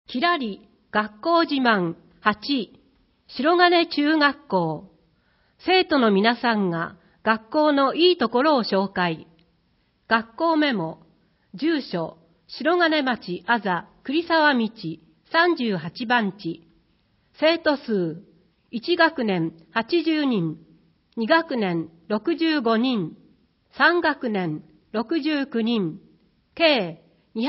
きらり学校自慢8、白金中学校。生徒の皆さんが学校のいいところを紹介。学校メモ、住所、白金町あざ栗沢道38番地。生徒数、1学年80人、2学年65人、3学年69人、計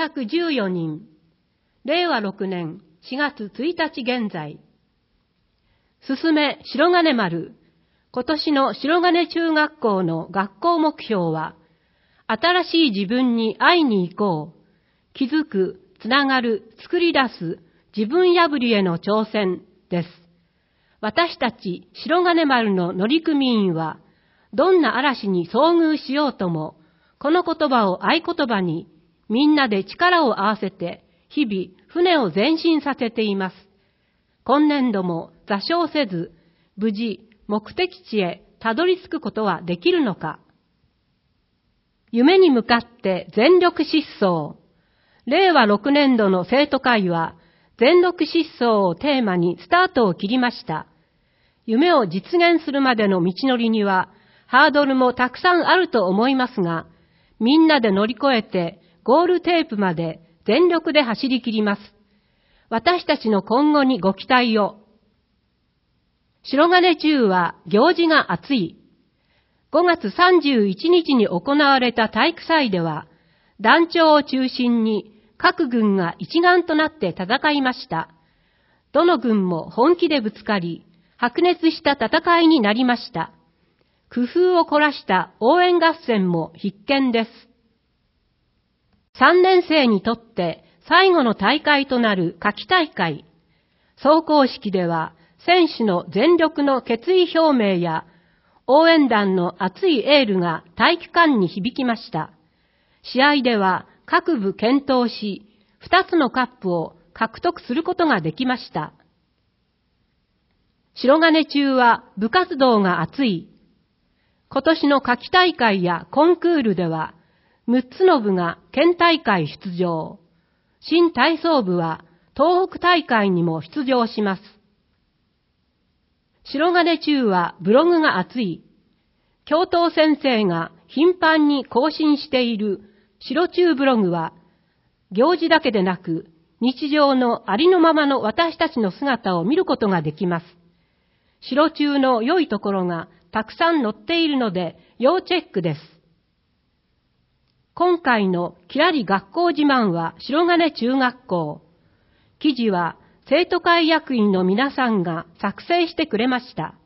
214人。令和6年4月1日現在。すすめ白金丸。今年の白金中学校の学校目標は、新しい自分に会いに行こう。気づく、つながる、作り出す、自分破りへの挑戦です。私たち白金丸の乗組員は、どんな嵐に遭遇しようとも、この言葉を合言葉に、みんなで力を合わせて、日々船を前進させています。今年度も座礁せず、無事目的地へたどり着くことはできるのか。夢に向かって全力疾走。令和6年度の生徒会は、全力疾走をテーマにスタートを切りました。夢を実現するまでの道のりには、ハードルもたくさんあると思いますが、みんなで乗り越えてゴールテープまで全力で走り切ります。私たちの今後にご期待を。白金中は行事が熱い。5月31日に行われた体育祭では、団長を中心に各軍が一丸となって戦いました。どの軍も本気でぶつかり、白熱した戦いになりました。工夫を凝らした応援合戦も必見です。3年生にとって最後の大会となる夏季大会。壮行式では選手の全力の決意表明や応援団の熱いエールが体育館に響きました。試合では各部健闘し、2つのカップを獲得することができました。白金中は部活動が熱い。今年の夏季大会やコンクールでは、6つの部が県大会出場。新体操部は東北大会にも出場します。白金中はブログが熱い。教頭先生が頻繁に更新している白中ブログは、行事だけでなく、日常のありのままの私たちの姿を見ることができます。白中の良いところがたくさん載っているので、要チェックです。今回のきらり学校自慢は白金中学校。記事は生徒会役員の皆さんが作成してくれました。